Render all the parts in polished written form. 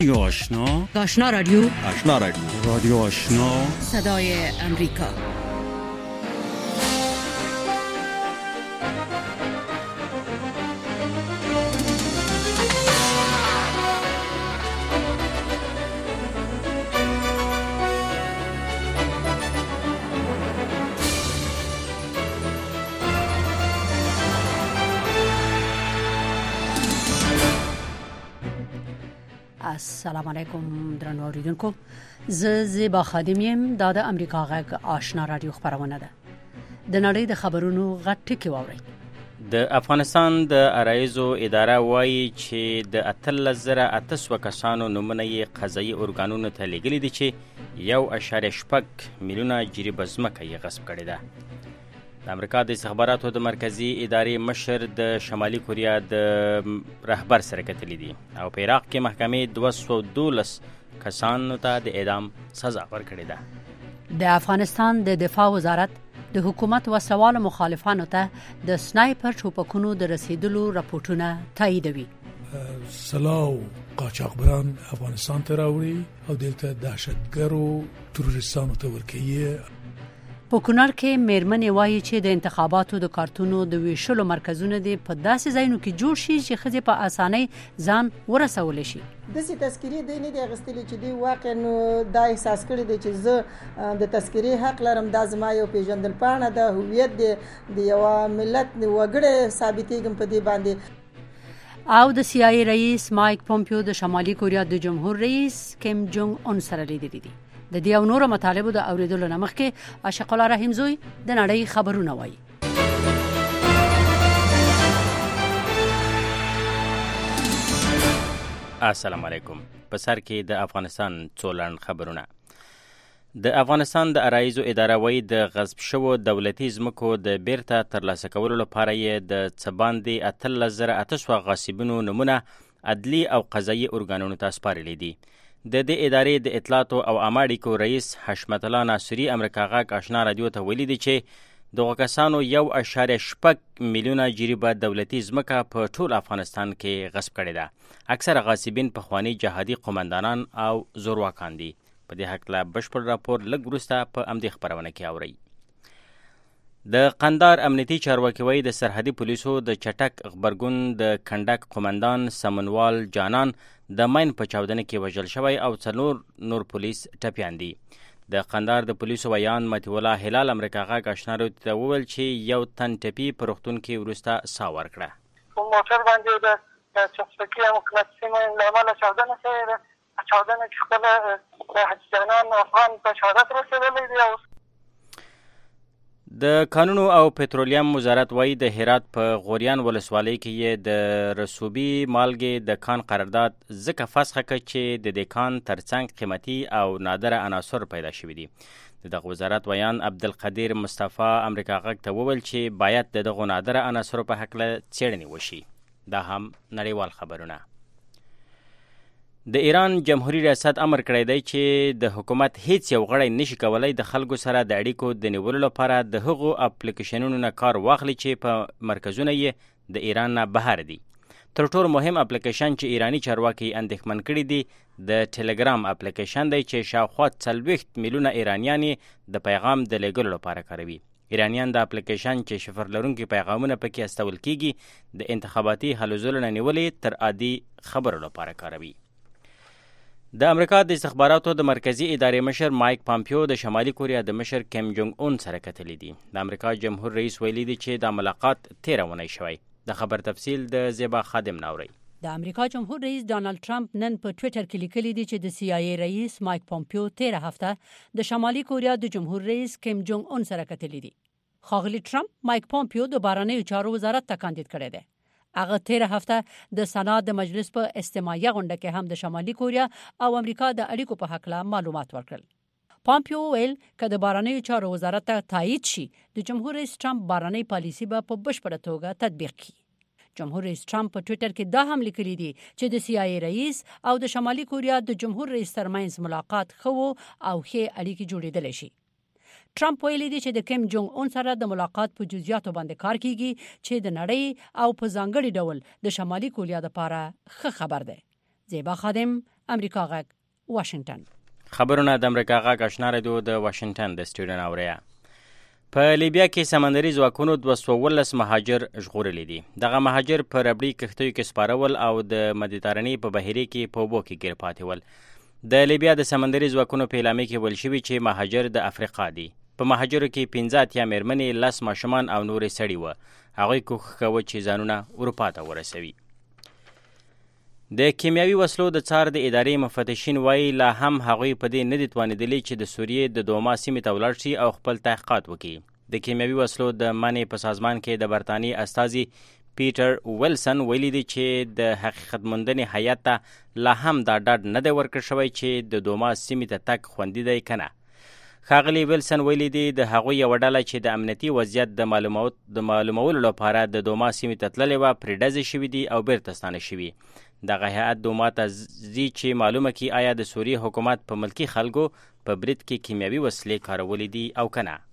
آشنا رادیو رادیو آشنا صدای امریکا. السلام علیکم درنو اوریدونکو، زه زیبا خادم یم. دا د امریکا غږ آشنا رادیو خبرونه ده. د نړۍ د خبرونو غټ ټکی واورئ. د افغانستان د عرایضو اداره وایي چې د 13,800 کسانو نومونه یې قضایي ارګانونو ته لیږلي دي چې 1.6 میلیونه جریبه ځمکه یې غصب کړې ده. د امریکا د استخباراتو د مرکزی ادارې مشر د شمالي کوریا د رهبر سره کتلی دي او په عراق کې محکمې 212 کسانو ته د اعدام سزا ورکړې ده. د افغانستان د دفاع وزارت د حکومت وسوال مخالفانو ته د سنایپر ټوپکونو د رسیدلو راپورټونه تاییدوي. سلاو قاچاقبران افغانستان ته راوړي او دلته دهشتګرو تروریستانو ته ورکوي. په کونړ کې میرمنې وایي چې د انتخاباتو د کارتونو د ویشلو مرکزونه دي په داسې ځایونو کې جوړ شي چې ښځې په اسانۍ ځان ورسولی شي. داسې تذکرې دی نه دی اخیستلي چې دوی واقعا دا احساس کړی دی چې زه د تذکرې حق لرم، دا زما یو پیژندل پاڼه ده، هویت دی، د یوه ملت وګړی ثابتېږم په دې باندې. او د سی آی رئیس مایک پومپیو د شمالي کوریا د جمهور رئیس کیم جونګ اون سره لیدلي دي. د دې او نورو مطالبو د اوریدلو نه مخکې عاشق الله رحیم زوی د نړۍ خبرونه وایي. السلام علیکم. په سر کې د افغانستان څولن خبرونه. د افغانستان د عرایضو اداره وایي د غصب شوو دولتي ځمکو د بیرته ترلاسه کولو لپاره یې د څه باندې 13,800 غاصبینو نومونه عدلي او قضایي ارګانونو ته سپارلي دي. د دې ادارې د اطلاعاتو او عامه اړیکو رئیس حشمت الله ناصري امریکا غږ آشنا رادیو ته ویلي دي چې دغو کسانو 1.6 میلیونه جریبه دولتي ځمکه په ټول افغانستان کې غصب کړې ده. اکثره غاصبین پخواني جهادي قومندانان او زورواکان دي. په دې هکله بشپړ راپور لږ وروسته په همدې خپرونه کې اورئ. د قندهار امنیتي چارواکي وایي د سرحدي پولیسو د چټک غبرګون د کنډک قومندان سمنوال جانان د ماین په چاودنه کې وژل شوی او 4 نور پولیس ټپیان دي. د قندهار د پولیسو ویان مطیع الله هلال امریکا غږ آشنا رادیو ته وویل چې یو تن ټپي په روغتون کې وروسته ساه ورکړه. په موټر باندې د چپسکي او مقناطیسي ماین له امله چاودنه شوې ده. چاودنه کې خپله د حاجي جانان افغان په شهادت رسېدلی دی. د کانونو او پټرولیم وزارت وایي د هرات په غوریان ولسوالۍ کې یې د رسوبي مالګې د کان قرارداد ځکه فسخه کړ چې د دې کان ترڅنګ قیمتي او نادره عناصر پیدا شوي دي. د دغه وزارت ویان عبدالقدیر مصطفی امریکا غږ ته وویل چې باید د دغو نادره عناصرو په هکله څېړنې وشي. دا هم نړیوال خبرونه. د ایران جمهوریت ریاست امر کړی دی چې د حکومت هیڅ یو غړی نشي کولای د خلکو سره د اړیکو د نیولو لپاره د هغو اپلیکیشنونو نه کار واخلي چې په مرکزونه یې د ایران نه بهر دي. تر ټولو مهم اپلیکیشن چې ایرانی چارواکي اندېښمن کړي دي د ټلګرام اپلیکیشن دی چې شاوخوا 40 میلیونه ایرانیان د پیغام د لیږلو لپاره کاروي. ایرانیان د اپلیکیشن چې شفر لرونکي پیغامونه پکې استول کیږي د انتخاباتي هلو ځلو نه نیولې تر عادي خبرو لپاره کاروي. د امریکا د استخباراتو د مرکزی ادارې مشر مایک پامپیو د شمالي کوریا د مشر کیم جونګ اون سره کتلی دي. د امریکا جمهور رئیس ویلي دی چې د ملاقات 13 ونی شوی. د خبر تفصیل د زیبا خادم ناوري. د امریکا جمهور رئیس ډانلډ ټرمپ نن په ټوئیټر کې لیکلي دي چې د سی آی ای رئیس مایک پامپیو 13 هفته د شمالي کوریا د جمهور رئیس کیم جونګ اون سره کتلی دي. ښاغلي ټرمپ مایک پامپیو د بهرنیو چارو وزارت ته کاندید کړی دی. هغه 13 هفته د سنا د مجلس په استماعیه غونډه کې هم د شمالي کوریا او امریکا د اړیکو په حق له معلومات ورکړل. پامپیو ویل چې د بهرنیو چارو وزارت ته تایید شي د جمهور رئیس ټرمپ بهرنی پالیسي به په بشپړه توګه تطبیق کړي. جمهور رئیس ټرمپ په ټوئیټر کې دا هم لیکلي دي چې د سی آی ای رئیس او د شمالي کوریا د جمهور رئیس ترمنځ ملاقات خو او ښې اړیکې جوړېدل شي. ټرمپ ویلي دی چې د کیم جونګ اون سره د ملاقات په جزئیاتو باندې کار کیږي چې د نړۍ او په ځانګړي ډول د شمالي کوریا لپاره ښه خبر دی. زیبا خادم امریکا غږ واشنگټن. خبرونه د امریکا غږ آشنا رادیو د واشنگټن د سټوډیو نه اوریا. په لیبیا کې سمندري ځواکونو 219 مهاجر ژغورلي دي. دغه مهاجر په ربړي کښتیو کې سپارول او د مدیترانې په بحیرې کې په اوبو کې ګیر پاتې ول. د لیبیا د سمندري ځواکونو په اعلامیه کې ویل شوي چې مهاجر د افریقا دي. په مهاجرو کې 15 مېرمنې، 10 ماشومان او نورې سړي وو. هغوی کوښښ کاوه چې ځانونه اروپا ته ورسوي. د کیمیاوي وسلو د څار د ادارې مفتشین وایي لا هم هغوی په دې نه دي توانېدلي چې د سوریې د دوما سیمې ته ولاړ شي او خپل تحقیقات وکړي. د کیمیاوي وسلو د منع په سازمان کې د برطانیې استازي پیټر ویلسن ویلي دي چې د حقیقت موندنې هیات ته لا هم دا ډاډ نه دی ورکړل شوی چې د دوما سیمې ته تګ خوندي دی که نه. ښاغلي ویلسن ویلي دي د هغوی یوه ډله چې د امنیتي وضعیت د معلومولو لپاره د دوما سیمې ته تللې وه پرې ډزې شوي دي او بیرته ستانه شوي. دغه هیات دوما ته ځي چې معلومه کړي آیا د سوریې حکومت په ملکي خلکو په برید کې کیمیاوي وسلې کارولې دي او که نه.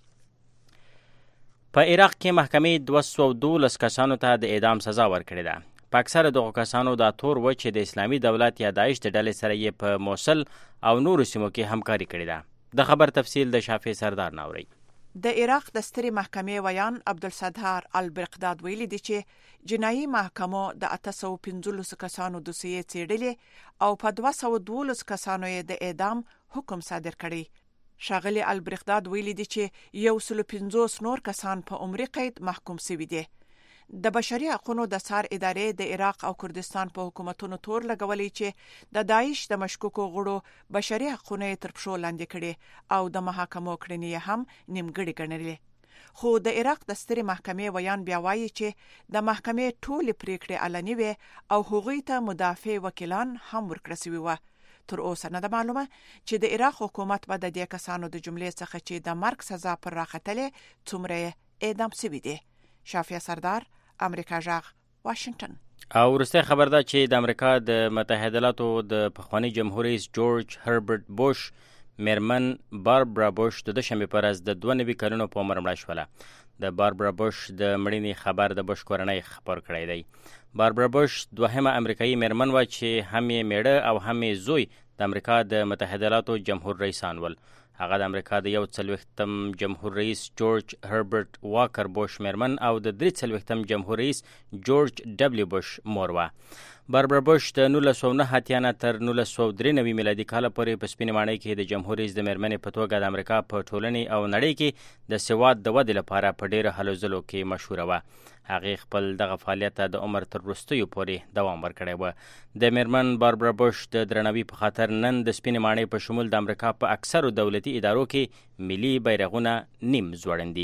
په عراق کې محکمې 212 کسانو ته د اعدام سزا ورکړې ده. په اکثره دغو کسانو دا تور و چې د اسلامي دولت یا داعش د ډلې سره یې په موصل او نورو سیمو کې همکاري کړې ده. د خبر تفصیل د شافع سردار ناوري. د عراق د سترې محکمې ویان عبدالستار البرقداد ویلي دي چې جنایي محکمو د 815 کسانو دوسیې څېړلې او په 212 کسانو یې د اعدام حکم صادر کړی. ښاغلي البرقداد ویلي دي چې 150 نور کسان په عمري قید محکوم شوي دي. د بشري حقوقو د څار ادارې د عراق او کردستان په حکومتونو تور لګولې چې د داعش د مشکوکو غړو بشري حقوقونه تر پښو لاندې کړي او د محاکمو کړنې هم نیمګړې ګڼلې. خو د عراق د سترې محکمې ویان بیا وایي چې د محکمې ټولې پریکړې علني وي او هغوی ته مدافع وکیلان هم ورکړل شوي وو. تر اوسه نه ده معلومه چې د عراق حکومت به د دې کسانو د جملې څخه چې د مرګ سزا پر راختلې څومره اعدام شوي دي. شافعه سردار، امریکا غږ واشنگټن. او وروستی خبر ده چې د امریکا د متحده ایالاتو د پخواني جمهور رئیس جورج هربرت بوش میرمن باربرا بوش د دوشنبې په ورځ د 92 کلونو په عمر مړه شوله. د باربرا بوش د مړینې خبر د بوش کورنۍ خبر کړی دی. باربرا بوش دوهمه امریکایي میرمن وه چې هم یې میړه او هم یې زوی د امریکا د متحده ایالاتو جمهور رئیسان ول. هغه د امریکا د 41م جمهور رئیس جورج هربرت واکر بوش میرمن او د 43م جمهور رئیس جورج ډبلیو بوش مور وه. باربرا بوش د 1909 تر 1993 میلادي کال پورې په سپینې ماڼۍ کې د جمهور رئیس د میرمنې په توګه د امریکا په ټولنې او نړۍ کې د سواد د ودې لپاره په ډېرو هلو ځلو کې مشهوره وه. هغې خپل دغه فعالیت د عمر تر وروستیو پورې دوام ورکړی و. د میرمن باربرا بوش د درناوي په خاطر نن د سپینې ماڼۍ په شمول د امریکا په اکثرو دولتي ادارو کې ملي بیرغونه نیم ځوړند دي.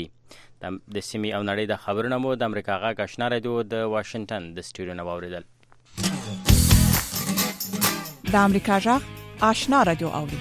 د سیمې او نړۍ د خبرونه مو د امریکا غږ آشنا رادیو د واشنگټن د سټوډیو نه واورېدل. د امریکا غږ آشنا رادیو اوري.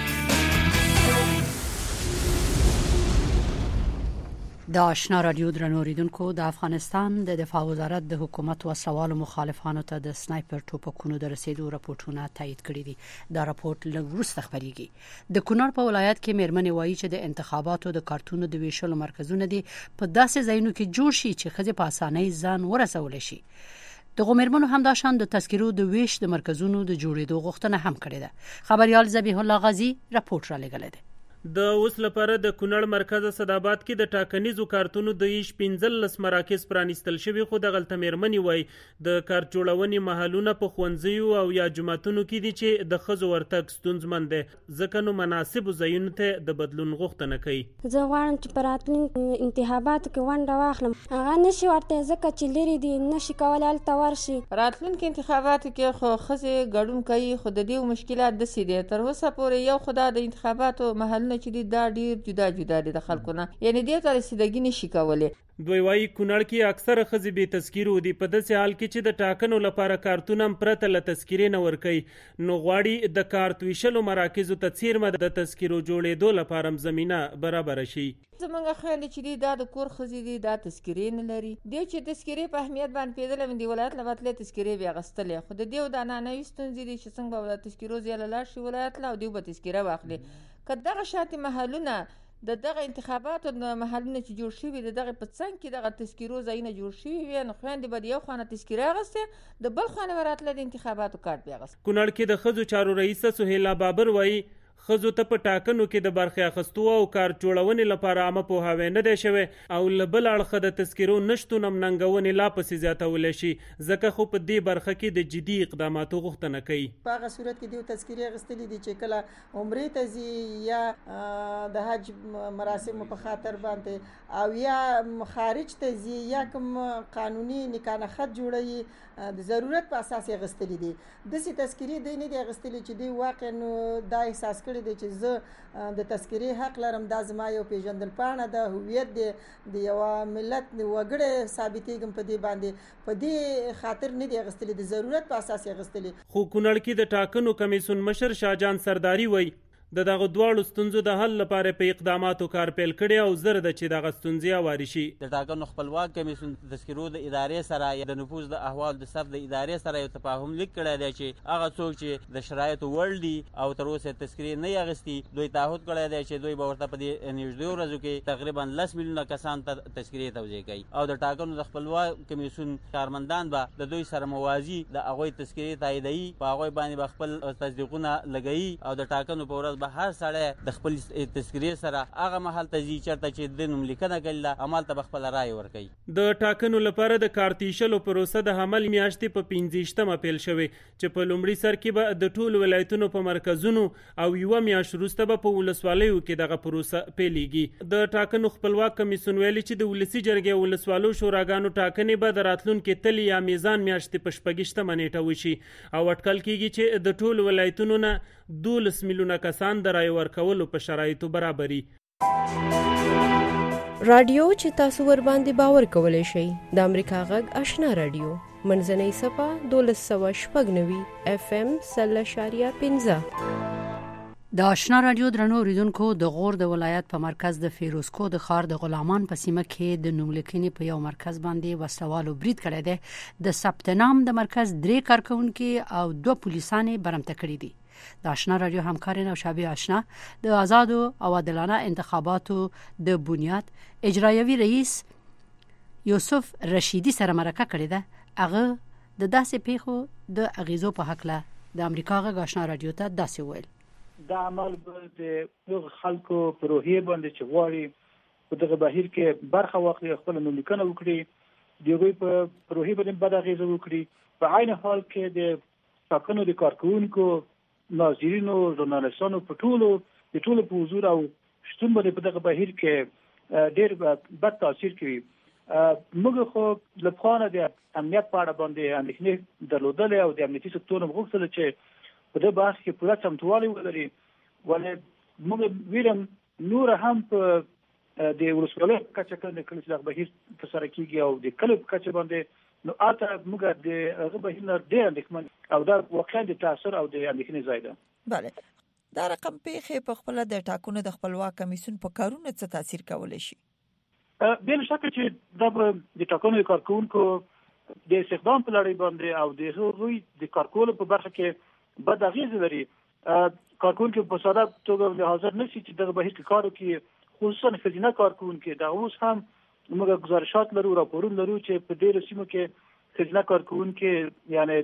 د آشنا رادیو درنو اوریدونکو، د افغانستان د دفاع وزارت د حکومت او سوال مخالفانو ته د سنایپر ټوپکونو د رسیدو راپورټونه تایید کړي دي. دا راپورټ لږ وروسته خبريږي. د کونړ په ولایت کې میرمنې وایي چې د انتخاباتو د کارتونو د ویشلو مرکزونه دي په داسې ځایونو کې جوړ شي چې ښځې په اسانۍ ځان ورسول شي. دغه میرمنو هم د شان د تذکرو د ویش د مرکزونو د جوړېدو غوښتنه هم کړې ده. خبريال ذبیح الله غازی راپورټ را لګلې ده. د اوس لپاره د کونړ مرکز صداباد کې د ټاکنیزو کارتونو د ایش 15 مراکز پرانیستل شوی، خو د غلطه میرمنې وای د کارت جوړونې محلونه په خوندزیو او یا جماعتونو کې دي چې د خزو ورتګ ستونزمن دي، ځکه نو مناسب ځایونو ته د بدلون غوښتنه کوي. زه غواړم چې په راتلونکو انتخاباتو کې ونډه واخلم. هغه نشي ورته ځکه چې لري دي نشي کولای هلته ورشي. راتلونکو انتخاباتو کې خو ښځې ګډون کوي، خو د دې مشکلات داسې دي تر اوسه پورې یو خدای د انتخاباتو محلونه چې دا ډیر جدا جدا دي د خلکو نه، یعنی دې ته رسیدګي نشي کولای. دوی وايي کونړ کې اکثره ښځې بې تذکیرو دي، په داسې حال کې چې د ټاکنو لپاره کارتونه هم پرته له تذکیرې نه ورکوي، نو غواړي د کارت ویشلو مراکزو ته څیرمه د تذکیرو جوړېدو لپاره هم زمینه برابره شي. زمونږ خویندې چې دي دا د کور ښځې دي، دا تذکیرې نه لري. دوی چې تذکیرې په اهمیت باندې پوهېدلی د ولایت له بدلې تذکیرې بیا اخیستلې، خو د دې دا نانوي ستونزې دي چې څنګه به د تذکیرو ځای له لاړ شي ولایت له او دوی به تذکیره واخلي. که دغه شاتې محلونه د دغه انتخاباتو د محلونه چې جوړ شوي دغه په څنګ کې دغه تذکیرو ځایونه جوړ شوي وي، نو خویندې به د یو خوا نه تذکیره اخیستې، د بل خوا نه به راتله د انتخاباتو کارت بیا اخیست. کونړ کې د ښځو چارو رئیسه سهیلا بابر وایي ښځو ته په ټاکنو کې د برخې اخیستو او کار جوړونې لپاره عامه پوهاوی نه دی شوی او له بل اړخه د تذکیرو نشتون هم ننګونې لا پسې زیاتولی شي، ځکه خو په دې برخه کې د جدي اقداماتو غوښتنه کوي. په هغه صورت کې د تذکیرې اخیستلې دي چې کله عمرې ته ځي یا د حج مراسمو په خاطر باندې او یا خارج ته ځي یا کوم قانوني نکاح خط جوړوي د ضرورت په اساس اخیستلې دي. داسې تذکیرې دی نه دي اخیستلې چې دی واقعا دا احساس کړی دی چې زه د تذکیرې حق لرم، دا زما یو پیژندل پاڼه ده، هویت دی، د یو ملت وګړی ثابتېږم په دې باندې، په دې خاطر نه دی اخیستلې، د ضرورت په اساس اخیستلې. خو کونړ کې د ټاکنو کمیسیون مشر شاهجان سرداري وایي د دغه دواړو ستونزو د حل لپاره په اقداماتو کار پیل کړي او زر ده چې دغه ستونزې هواري شي. د ټاکنو خپلواک کمیسیون تذکیرو د ادارې سره یا د نفوذ د احوال د صف د ادارې سره یو تفاهم لیک کړی دی چې هغه څوک چې د شرایطو وړ دي او تر اوسه تذکیرې نه اخیستي، دوی تعهد کړی دی چې دوی به ورته په دې نږدې ورځو کې تقریبا 10 میلیونه کسان ته تذکیرې توزیع کوي او د ټاکنو د خپلواک کمیسیون کارمندان به د دوی سره موازی د هغوی تذکیرې تاییدوي، په هغوی باندې به خپل تصدیقونه لګوي او د ټاکنو په ورځ به هر سړی د خپل تذکیرې سره هغه محل ته ځي چېرته چې د نوملیکنه کړې ده، همالته به خپله رایې ورکوي. د ټاکنو لپاره د کارت ایښلو پروسه د حمل میاشتې په 15مه پیل شوې چې په لومړي سر کې به د ټولو ولایتونو په مرکزونو او یوه میاشت وروسته به په ولسوالیو کې دغه پروسه پیلېږي. د ټاکنو خپلواک کمیسیون ویلي چې د ولسي جرګې ولسوالو شوراګانو ټاکنې به د راتلونکي تلې یا میزان میاشتې په 26مه نیټه وشي او اټکل کېږي چې د ټولو ولایتونو نه 12 میلیونه کسان د رایې ورکولو په شرایطو برابري. رادیو چې تاسو ور باندې باور کولای شئ د امریکا غږ آشنا رادیو منځنۍ صفه 1290 FM 0.15. د آشنا رادیو درنو اوریدونکو، د غور د ولایت په مرکز د فیروزکو د ښار د غلامان په سیمه کې د نوملیکنې په یو مرکز باندې وسلوالو برید کړی دی. د ثبت نام د مرکز 3 کارکونکي او 2 پولیسان برمته کړي دي. د آشنا رادیو همکار نوشابه آشنا د آزادو او عادلانه انتخاباتو د بنیاد اجرایوي رئیس یوسف رشیدی سره مرکه کړې ده. هغه د داسې پیښو د اغیزو په حق له د امریکا غږ آشنا رادیو ته داسې ویل: دا عمل د خلکو په روحیه باندې چې غواړي په دغه بهیر کې برخه واخلي، خپل نوملیکنه وکړي، د هغوی په روحیه باندې بد اغیزه وکړي. په عین حال کې د ټاکنو د کارکوونکو، ناظرینو، ژورنالستانو په ټولو په حضور او شتون باندې په دغه بهیر کې ډېر بد تاثیر کوي. موږ خو له پخوانه د امنیت په اړه باندې اندېښنې درلودلې او د امنیتي سکتور نه غوښتل چې په دې بحث کې پوره چمتووالی ولري، ولې موږ ویلم نور هم په د ولسوالۍ په کچه کې کله چې دغه بهیر ترسره کېږي او د کلیو په کچه باندې، نو اته موږ د هغه بهیر نه ډېر اندېښمن او دا واقعا د تاثر او د اندېښنې ځای ده. بله، دا رقم پیښې په خپل د ټاکنو د خپلواک کمیسیون په کارونو څه تاثیر کولی شي؟ بل شک چې دا د ټاکنو د کارکوونکو د استخدام په لړۍ باندې او د هغوی د کارکولو په برخه کې بد اغیزه لري. کارکوونکو په ساده توګه حاضر نشي چې دغه بهیر کې کار وکړي، خصوصا ښځینه کارکوونکي. دا اوس هم موږ گزارشات لرو، راپورونه لرو چې په ډېرو سیمو کې ښځینه کارکوونکي یعنی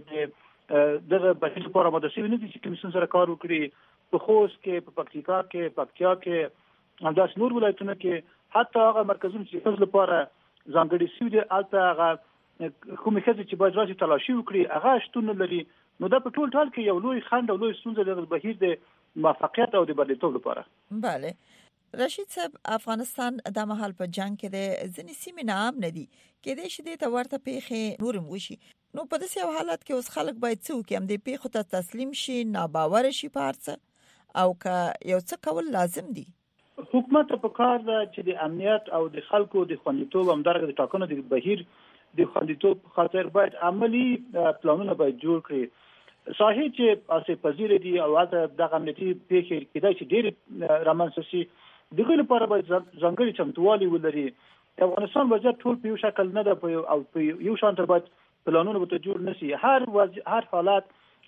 دغه بهیر لپاره آماده شوي نه دي چې کمیسیون سره کار وکړي. په خوست کې، په پکتیکا کې، پکتیا کې، همداسې نور ولایتونو کې، حتی هغه مرکزونه چې ښځو لپاره ځانګړي شوي دي، هلته هغه کومې ښځې چې باید راشي تلاشي وکړي هغه شتون نه لري. نو دا په ټول ټال کې یو لوی خنډ او لوی ستونزه د بهیر د موفقیت او د بریالیتوب لپاره. بله رشید صاحب، افغانستان د مهال په جنگ کې د ځینې سیمې نام نه دي، کېدای شي دې ته ورته پیښې نورم وشي. نو په داسې یو حالت کې اوس خلک باید څه وکړي؟ هم دې پیښو ته تسلیم شي، ناباور شي په هر څه، او که یو څه کول لازم دي؟ حکومت په کار ده چې د امنیت او د خلکو د خوندیتوب همدارنګه د ټاکنو د بهیر د خوندیتوب خاطر باید عملی پلانونه باید جوړ کړي. صحیح چې آسیب پذیر دي او دغه امنیتي پیښې کېدای شي ډېرې رامنځته شي، د هغوی لپاره باید ځانګړي چمتووالی ولري. د افغانستان وضعیت ټول په یو شکل نه ده او په یو شان باید پلانونه ورته جوړ نه شي. هر حالات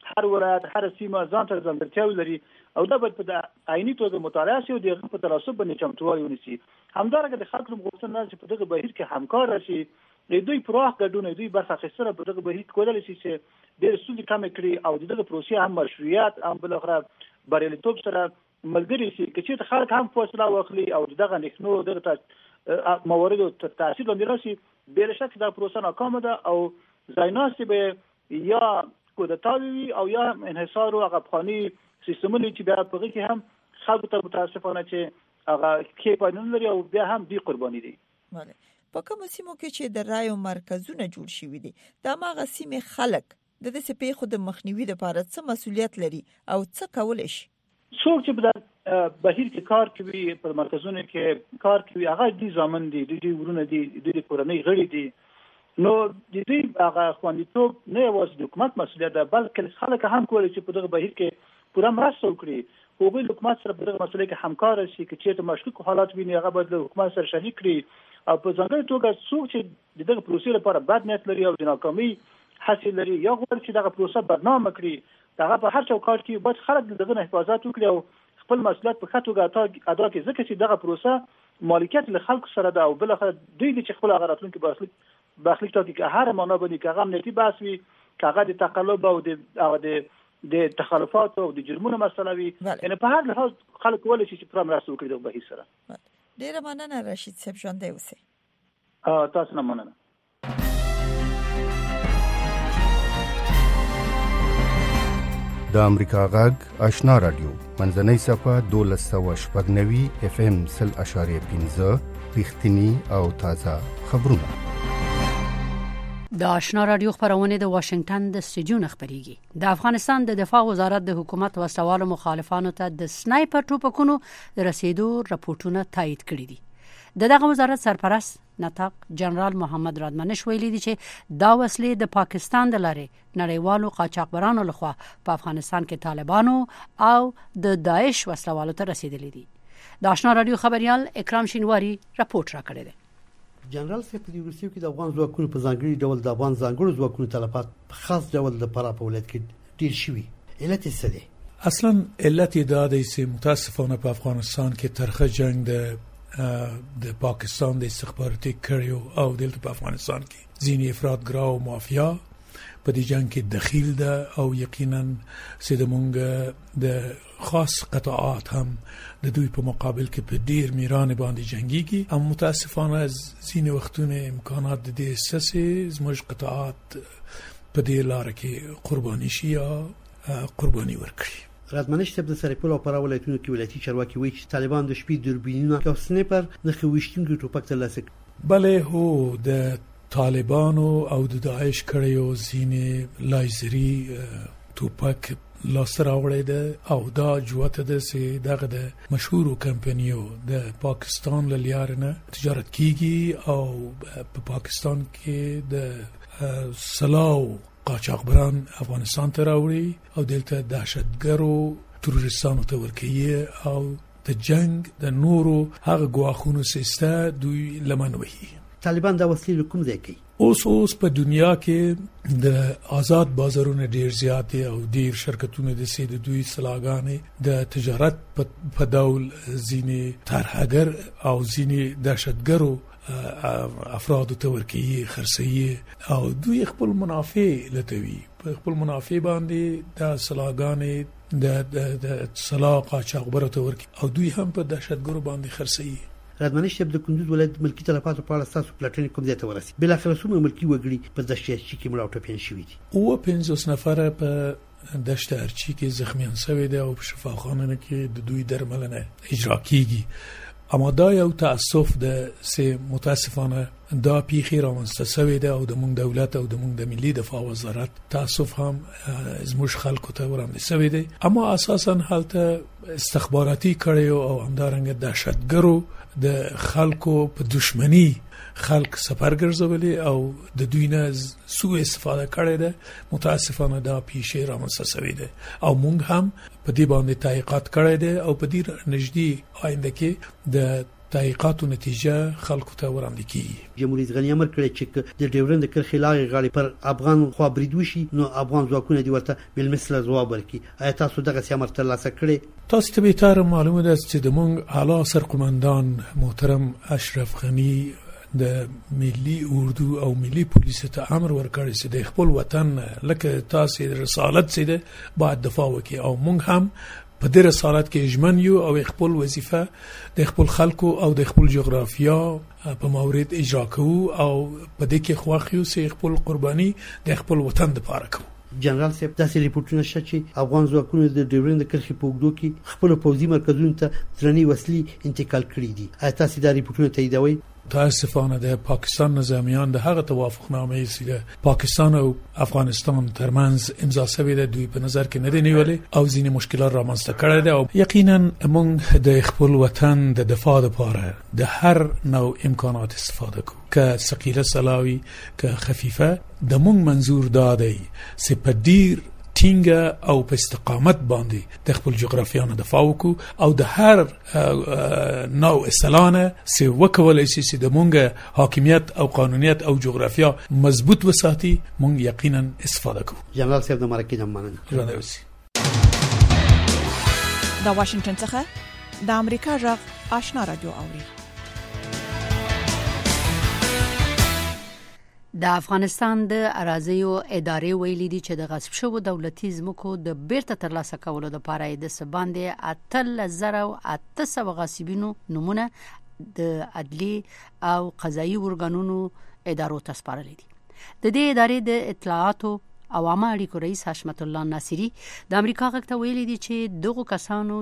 هر ولایت هر سیمه ځان ته ځانګړتیاوې لري او دا باید په عیني توګه مطالعه شي او د هغه په تناسب باندې چمتووالی ونیسي. همدارنګه د خلکو غوښتنه ده چې په دغه بهیر کې همکار شي، د دوی پراخ ګډون دوی برخه اخیستنه په دغه بهیر کې کولای شي چې ډېر ستونزې کمې کړي او دغه پروسې هم مشروعیت هم بالاخره بریالیتوب سره ملګری شي. که چېرته خلک هم فاصله واخلي او دغه اندېښنو دغه مواردو تر تاثیر لاندې راشي، بې شک دا پروسه ناکامه ده او ځایناستې به یا کودتا وي او یا انحصار او افغاني سیستمونه چې بیا په هغه کې هم خلکو ته متاسفانه چې هغه کې پایدار لري او بیا هم دی قرباني دي. بله، په کوم سیمو کې چې د رایو مرکزونه جوړ شوي دي، دا ماغه سیمې خلک د دې پیښو د مخنیوي لپاره څه مسؤلیت لري او څه کولای شي؟ څوک چې په بهیر کې کار کوي، په مرکزونو کې کار کوي، هغه دي ځامن دي، د دې ورونه دي، د دې کورنۍ غړي دي. نو د دې هغه خوندیتوب نه یوازې د حکومت مسؤلیت ده، بلکې خلک هم کولی چې په دغه بهیر کې پوره مرسته وکړي. هغوی له حکومت سره په دغه مسله کې همکار شي. که چېرته مشکوک حالات ویني، هغه باید له حکومت سره شریک کړي او په ځانګړې توګه څوک چې دغه پروسې لپاره بد نیت لري او د ناکامۍ هڅې لري یا غواړي چې دغه پروسه بدنامه کړي، هغه په هر چوکاټ کې باید خلک دغه حفاظت وکړي او خپل مسؤلیت په ښه توګه ادا کړي، ځکه چې دغه پروسه مالکیت له خلکو سره ده او بالاخره دوی چې خپل هغه راتلونکي برخلیک ټاکي، که هر معنا باندې که هغه امنیتي بحث وي، که هغه د تقلب او د تخلفات او د جرمونو مسله وي، یعنی په هر لحاظ خلک کولی شي چې پوره مرسته وکړي دغه بهیر سره. ډېره مننه رشید صاحب، ژوندی اوسئ. تاسو نه مننه. د امریکا غږ آشنا رادیو منځنۍ صفحه 1290 FM 0.5 رښتینی او تازه خبرونه. د آشنا رادیو خبرونه د واشنگټن د استودیو خبريږي. د افغانستان د دفاع وزارت د حکومت وسوالو مخالفانو ته د سنایپر ټوپکونو رسیدو راپورټونه تایید کړي دي. دغه وزارت سرپرست نطاق جنرال محمد رادمنش ویلي دي چې دا وسلې د پاکستان د لارې نړیوالو قاچاقبرانو لخوا په افغانستان کې طالبانو او د داعش وسلوالو ته رسیدلې دي. د آشنا رادیو خبريال اکرام شینواری راپورټ راکړی دی. جنرال سیف په روسیې کې د افغان ځواکونو په ځانګړي ډول د افغان ځانګړو ځواکونو تلفات په خاص ډول د فراه په ولایت کې ډیر شوي. علت څه دی؟ اصلا علت دا دی چې متاسفانه په افغانستان کې ترخه جنگ د پاکستان د استخباراتي کړیو او دلته په افغانستان کې ځینې افراطګرا او مافیا په دې جنگ کې دخیل ده او یقینا چې موږ د خاص قطاعات هم د دوی په مقابل کې په ډیر میران باندې جنگيږي. هم متاسفانه ځینې وختونه امکانات د دې اساسي زموږ قطاعات په دې لار کې قرباني شي یا قرباني ورکړي. رادمنش صاحب د سرپل او فراه ولایتونو کې ولایتي چارواکي وایي چې طالبان د شپې دوربینونه او سنایپر نه خوښتونکي ټوپک ترلاسه کړي. بله هو د طالبانو او د داعش کړیو ځینې لایزري ټوپک لاسته راوړی ده او دا جوته ده چې دغه د مشهورو کمپنیو د پاکستان له لارې نه تجارت کیږي او په پاکستان کې د سلاو قاچاقبران افغانستان ته راوړي او دلته دهشتګرو تروریستانو ته ورکوي او د جنگ د نورو هغه ګواښونو سیسته دوی لمن وهي. طالبان دا وسلې کوم ځای کوي؟ اوس په دنیا کې د آزاد بازارونو ډیر زیات دي او ډیر شرکتونه د سید دوی سلاګانې د تجارت په ډول ځینې ترهګر او ځینې دهشتګرو افراد ته ورکوي، خرڅوي او دوی خپل منافع لټوي. په خپل منافع باندې د سلاګانې د سلا قاچاقبرو ته ورکوي او دوی هم په دهشتګرو باندې خرڅوي. رادمنش صاحب د کندوز ولایت ملکی تلفاتو په اړه تاسو پلاټین کوم ځای ته ورسید؟ بل اخر څومره ملکی وګړي په دشت ارچي کې مړه او ټپيان شوي دي؟ او 50 نفر په دشت ارچي کې زخمیان شوي دي او په شفاخانه کې د دوی درملنه اجرا کیږي. اما دا یو تاسف ده چې متاسفانه دا پیخي راوسته شوی ده او د مونږ دولت او د مونږ د ملي دفاع وزارت تاسف هم زموږ خلکو ته ورامل شوی دی. اما اساسا حالت استخباراتي کړیو او همدارنګه دهشتګرو د خلکو په دشمنی خلک سفرګرځولي او د دوی نه سوء استفاده کړې ده. متاسفانه دا پیښه رامنځته شوې ده او موږ هم په دې باندې تحقیقات کړې ده او په دې نږدې آینده کې د تحقیقاتو نتیجه خلکو ته وړاندې کیږي. جمهوریت غنی امر کړی چې د ډیورند کرښې لاغې غاړې پر افغان خوا برید وشي نو افغان ځواکونه دی ورته بل مثله ځواب ورکړي. آیا تاسو دغه امر ترلاسه کړی؟ تاسو ته به تر معلومه ده چې د مونږ اعلی سرقمندان محترم اشرف غنی د ملي اردو او ملي پولیس ته امر ورکړی چې د خپل وطن لکه تاسو رسالت سي ده باید دفاع وکړي او مونږ هم په دې رسالت کې اجمن یو او خپل وظیفه د خپل خلکو او د خپل جغرافیا په مورید اجرا کوو او په دې کې خواخیو سي خپل قرباني د خپل وطن لپاره کوو. جنرال صاحب داسې ریپورتونه شته چې افغان ځواکونه د ډیورند کرښې په اوږدو کې خپل پوځي مرکزونو ته درنې وسلې انتقال کړې دي. آیا تاسو دا ریپورتونه تاییدوئ؟ متاسفانه د پاکستان نظامیان د هغه توافقنامې چې پاکستان او افغانستان ترمنځ امضا شوې ده دوی په نظر کې نه دی نیولې او ځینې مشکلات رامنځته کړي دي او یقینا موږ د خپل وطن د دفاع لپاره د هر نوع امکانات استفاده کوو که ثقيله سلاوي که خفيفه. د موږ منظور دا دی چې په ډیر ټینګه او په استقامت باندې د خپل جغرافیا نه دفاع وکړو او د هر نوع اصلانه چې وکولای شي چې د مونږ حاکمیت او قانونیت او جغرافیا مضبوط وساتي مونږ یقینا استفاده کوو. جنرال صاحب د مرکه د مننه. د واشنگټن څخه د امریکا غږ آشنا رادیو اوري. د افغانستان د اراضیو ادارې ویلي دي چې د غصب شوو دولتي ځمکو د بیرته ترلاسه کولو لپاره د سباندې 8800 غاصبینو نمونه د عدلي او قضایي ورګانونو ادارو ته سپارلي دي. د دې ادارې د اطلاعاتو او عامه اړیکو رئیس حشمت الله ناصری د امریکا غږ ته ویلي دي چې دغه کسانو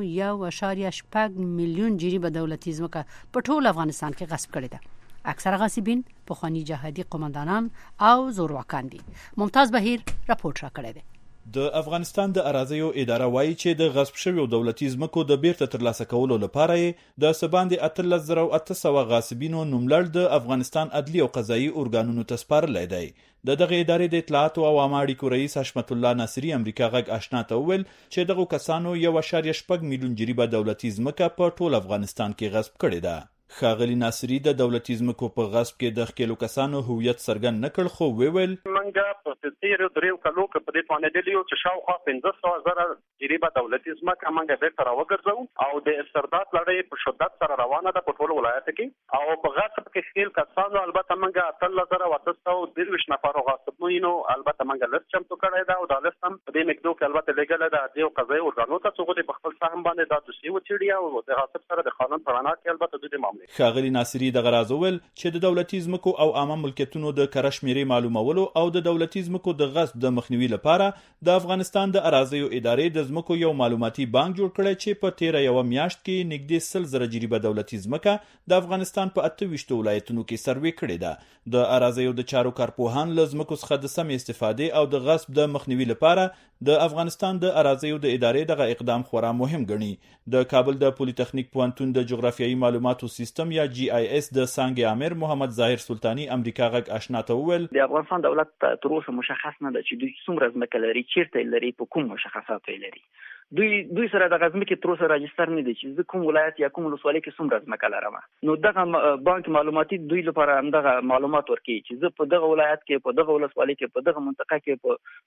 1.8 میلیون جریبه دولتي ځمکه په ټول افغانستان کې غصب کړې ده. اکثر غاصبین پخوانی جهادي قومندانان او زورواکان دي. ممتاز بهیر راپورټ راکړی دی. د افغانستان د اراضیو اداره وایي چې د غصب شویو دولتي ځمکو د بیرته ترلاسه کولو لپاره د سباندې 8800 غاصبینو نوملړ د افغانستان عدلي او قضایي ارګانونو ته سپارلی دی. دغه ادارې د اطلاعاتو او عامه اړیکو رئیس حشمت الله ناصری امریکا غږ آشنا ته وویل چې دغه کسانو 1.8 میلیون جریبه دولتي ځمکه په ټول افغانستان کې غصب کړې ده. ښاغلي ناصری د دولتي ځمکو په غصب کې د ښکېلو کسانو هویت څرګند نه کړ خو وویل موږ په تیرو دریو کلو کې په دې توانېدلي یو چې شاوخوا 15,000 جریبه دولتي ځمکه موږ بیرته راوګرځو او د استرداد لړۍ په شدت سره روانه ده په ټولو ولایتو کې او په غصب کې ښکېل کسانو البته موږ 13,823 نفرو غاصبینو البته موږ لست چمتو کړی ده او دا لست هم په دې مقدار کې البته لګل ده د یو قضایي ارګانو ته څو په خپل سهم باندې دا دوسیه وڅېړي او د غصب سره د قانون په رڼا کې البته د معاملې ښاغلي ناصری دغه راز وویل چې د دولتي ځمکو او عامه ملکیتونو د کره شمیرې معلومولو او د دولتي ځمکو د غصب د مخنیوي لپاره د افغانستان د اراضیو ادارې د ځمکو یو معلوماتي بانک جوړ کړی چې په تیره یوه میاشت کې نږدې 100,000 جریبه دولتي ځمکه د افغانستان په 28 ولایتونو کې سروې کړې ده. د اراضیو د چارو کارپوهان له ځمکو څخه د سمې استفادې او د غصب د مخنیوي لپاره د افغانستان د اراضیو د ادارې دغه اقدام خورا مهم ګڼي. د کابل د پولیټیکنیک پوهنتون د جغرافیایي معلوماتو سیستم یا GIS د څانګې امیر محمد ظاهر سلطانی امریکا غږ آشنا ته وویل د افغانستان دولت تر اوسه مشخص نه ده چې دوی څومره ځمکه لري، چیرته لري، په کوم مشخصات لري. دوی سره د غزمکه تر اوسه راجستر نه دي چې کوم ولایت یا کوم ولسوالۍ کې څومره ځمکه لرم. نو دغه بانک معلوماتي دوی لپاره همدغه معلومات ورکړي چې زه په دغه ولایت کې، په دغه ولسوالۍ کې، په دغه منطقه کې،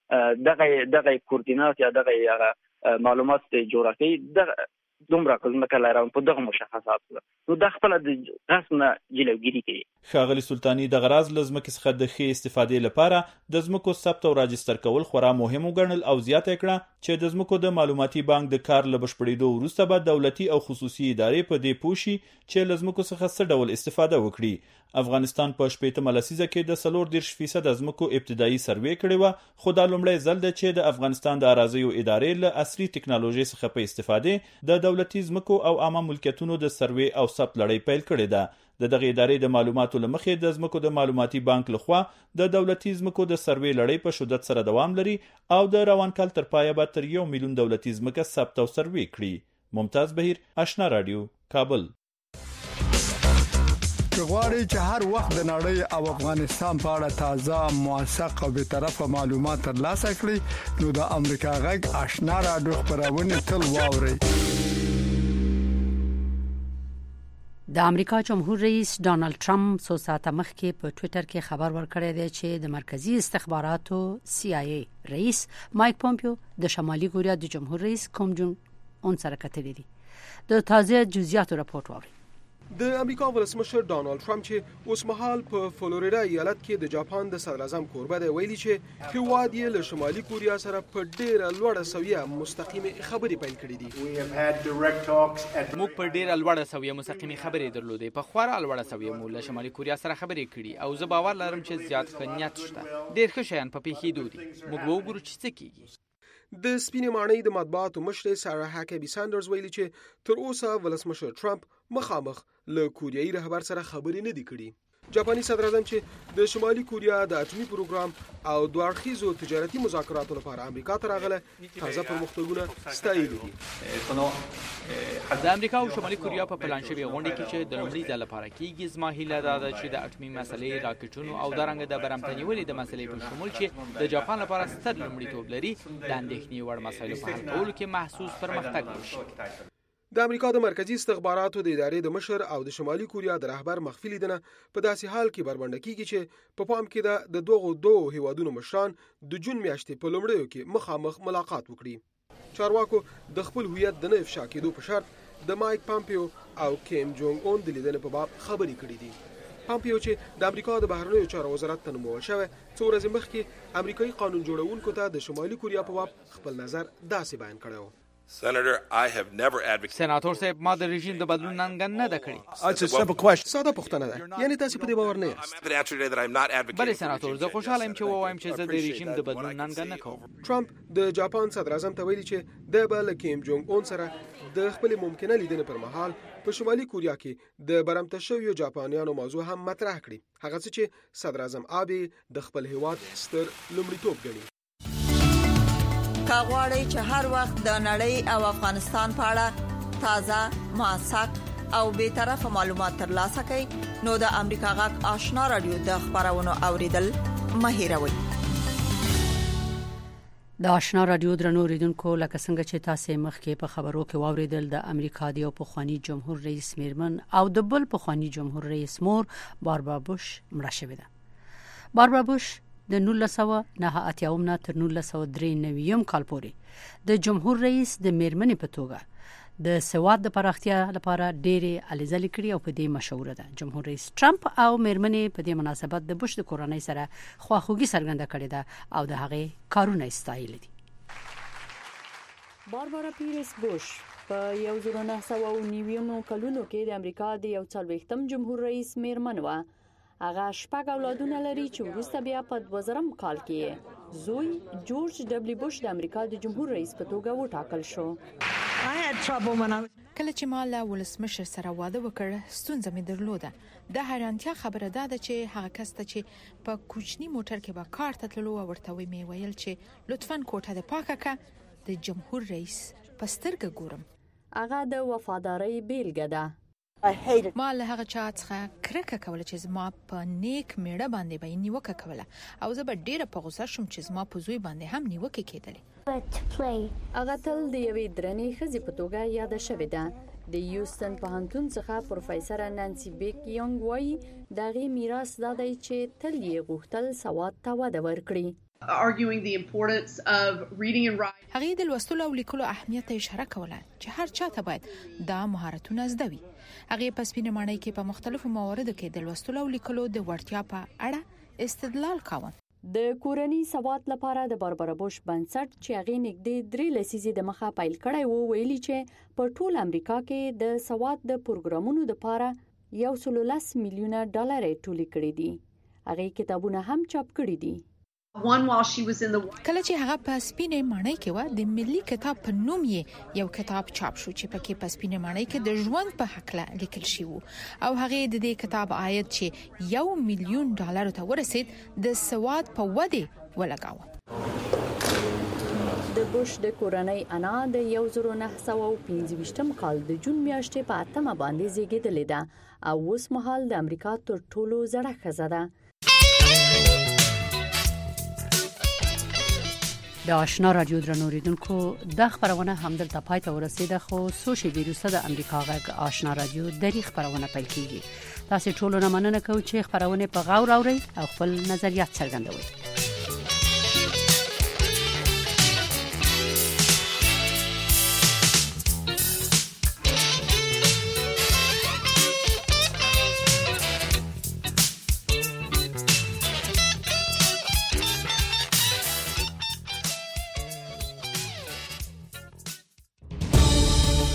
په دغه کوردینات یا دغه معلومات جغرافي دغه دومره ځمکه لرم په دغه مشخصات. نو د خپل د غصب نه جلوګیری کوي. ښاغلي سلطانی د غراز لزمکه څخه د ښې استفادې لپاره د ځمکو ثبت او راجستر کول خورا مهم وګڼل او زیاته کړه چې د ځمکو د معلوماتي بانک د کار له بشپړېدو وروسته به دولتي او خصوصي ادارې په دې پوه شي چې له ځمکو څخه څه ډول استفاده وکړي. افغانستان په 18 لسیزه کې د 40% ځمکو ابتدایي سروې کړې وه، خو دا لومړی ځل دی چې د افغانستان د اراضیو ادارې له عصري ټکنالوژي څخه په استفادې د دولتي ځمکو او عامه ملکیتونو د سروې او ثبت لړۍ پیل کړې ده. دغه ادارې د معلوماتو لمخې د ځمکو د معلوماتي بانک لخوا د دولتي ځمکو د سروې لړۍ په شدت سره دوام لري او د روان کال تر پایه به تر 1 میلیون دولتي ځمکه ثبت او سروې کړي. ممتاز بهیر، آشنا رادیو، کابل. غواړئ چې هر وخت د نړۍ او افغانستان په اړه تازه، موثق او بیطرفه معلومات ترلاسه کړئ نو د امریکا غږ آشنا رادیو خبرونه تل واورئ. د امریکا جمهور رئیس ډانلډ ټرمپ څو ساعته مخکې په ټوئیټر کې خبر ورکړی دی چې د مرکزی استخباراتو CIA رئیس مایک پومپیو د شمالي کوریا د جمهور رئیس کوم جونګ اون سره کتلې دي. د تازه جزئیاتو راپور واورئ. د امریکا ولسمشر ډانلډ ټرمپ چې اوس مهال په فلوریدا ایالت کې د جاپان د صدر اعظم کوربه دی ویلي چې هیواد یې له شمالي کوریا سره په ډېره لوړه سویه مستقیمه خبرې پیل کړې دي. موږ په ډېره لوړه سویه مستقیمه خبرې درلودې. په خورا لوړه سویه مو له شمالي کوریا سره خبرې کړې او زه باور لرم چې زیات ښه نیت شته. ډېر ښه شیان په پیښېدو دي. موږ به وګورو چې څه کیږي. د سپینې ماڼۍ د مطبوعاتو مشر سارا هاکبي ساندرز ویلي چې تر اوسه ولسمشر ټرمپ مخامخ له کوریایي رهبر سره خبرې نه دي کړي. جاپاني صدر اعظم چې د شمالي کوریا د اټومي پروګرام او دوه اړخیزو تجارتي مذاکراتو لپاره امریکا ته راغله تازه پرمختګونه ستایلي دي. د امریکا او شمالي کوریا په پلان شوی غونډه کې چې د لومړي ځل لپاره کېږي زما هیله ده چې د اټومي مسلې راکټونو او دارنګ د برمتنیولې د مسلې په شمول چې د جاپان لپاره ستر لومړیتوب لري د اندېښنې وړ مسایلو په حل کولو کې محسوس پرمختګ وشي. د امریکا د مرکزی استخباراتو د ادارې د مشر او د شمالي کوریا د رهبر مخفي لیدنه په داسې حال کې بربنډه کیږي چې په پام کې د دوه هیوادونو مشران د جون میاشتې په لومړیو کې مخامخ ملاقات وکړي. چارواکو د خپل هویت د نه افشا کېدو په شرط د مایک پامپیو او کیم جونګ اون د لیدنې په باب خبرې کړې دي. پامپیو چې د امریکا د بهرنیو چارو وزارت ته نومول شوی څو ورځې مخکې امریکایي قانون جوړونکو ته د شمالي کوریا په باب خپل نظر داسې بیان کړی و. سناتور صاحب ما د رژیم د بدلون ننګن نه ده کړې. ساده پوښتنه ده، یعنی تاسو په دې باور نه یاست؟ بله سناتور، زه خوشاله یم چې ووایم چې زه د رژیم د بدلون ننګن نه کوم. ټرمپ د جاپان صدر اعظم ته ویلي چې د بل کیم جونګ اون سره د خپل ممکنه لیدنې پر مهال په شمالي کوریا کې د برمته شویو جاپانیانو موضوع هم مطرح کړي، هغه څه چې صدر اعظم آبی د خپل هیواد ستر لومړیتوب ګڼي. کاغوري چې هر وخت د نړۍ او افغانستان په اړه تازه، موثق او به طرفه معلومات ترلاسه کړئ نو د امریکا غږ آشنا رادیو د خبرونو اوریدل مه هیروئ. د آشنا رادیو درنو اوریدونکو، لکه څنګه چې تاسو مخکې په خبرو کې واوریدل، د امریکا د یو پخوانی جمهور رئیس میرمن او د بل پخوانی جمهور رئیس مور باربرا بوش مړه شوې ده. باربرا بوش د 1989 نه تر 1993 کال پورې د جمهور رئیس د میرمنې په توګه د سواد د پراختیا لپاره ډېرې هلې ځلې کړې او په دې مشهوره ده. جمهور رئیس ټرمپ او میرمنې په دې مناسبت د بوش د کورنۍ سره خواخوږي څرګنده کړې ده او د هغې کارونه ستایلي دي. باربرا پیرس بوش په 1990 کلونو کې د امریکا د 40م جمهور رئیس میرمن و. هغه 6 اولادونه لري چې وروسته بیا په 2000 کال کې زوی جورج دبلیو بوش د امریکا د جمهور رئیس په توګه وټاکل شو. کله چې ما له ولسمشر سره واده وکړ، ستونزه مې درلوده. د حیرانتیا خبره ده چې هغه کس ته چې په کوچني موټر کې به کار ته تللو او ورته مې ویل چې لطفاً کوټه د پاکه کا، د جمهور رئیس په سترګه ګورم. هغه د وفادارۍ بیلګه ده. ما له هغه چا څخه کرکه کوله چې زما په نیک میړه باندې به نیوکه کوله او زه به ډیره په غوسه شوم چې زما په زوی باندې هم نیوکه کېدلې. هغه تل د یوې درنې ښځې په توګه یاد شوې ده. د یوستن پوهنتون څخه پروفیسور نانسی بیک یونګ وایي د هغې میراث دا دی چې تل یې غوښتل سواد ته وده ورکړي. هغې د لوستلو او لیکلو اهمیت ته اشاره کوله چې هر چا ته باید دا مهارتونه زده وي. هغې په سپینه ماڼۍ کې په مختلفو مواردو کې د لوستلو او لیکلو د وړتیا په اړه استدلال کاوه. د کورنۍ سواد لپاره د باربرا بوش بنسټ چې هغې نږدې 3 لسیزې د مخه پیل کړی وو، ویلي چې په ټول امریکا کې د سواد د پروګرامونو لپاره $110 میلیونه ټولې کړې دي. هغې کتابونه هم چاپ کړي دي. کله چې هغه په سپینه ماڼۍ کې و، د ملي کتاب په نوم یې یو کتاب چاپ شو چې پکې په سپینه ماڼۍ کې د ژوند په حق لیکل شوی وو او هغه د دې کتاب عاید چې $1 میلیون ته ورسید د سواد په وده ولګاوه. د بوش د کورنۍ انا د 1925 کال د جون میاشتې په 8 باندې زیږیدلې ده او اوس مهال د امریکا تر ټولو زړه ښځه ده. د آشنا رادیو درنوریدونکو د خبرونه همدلته پای ته ورسیده خو سوشي ویروسه د امریکا غږ آشنا رادیو د خبرونه پیل کیږي تاسو ټول نه مننه کوم چې خبرونه په غور اورئ او خپل نظریات څرګندوي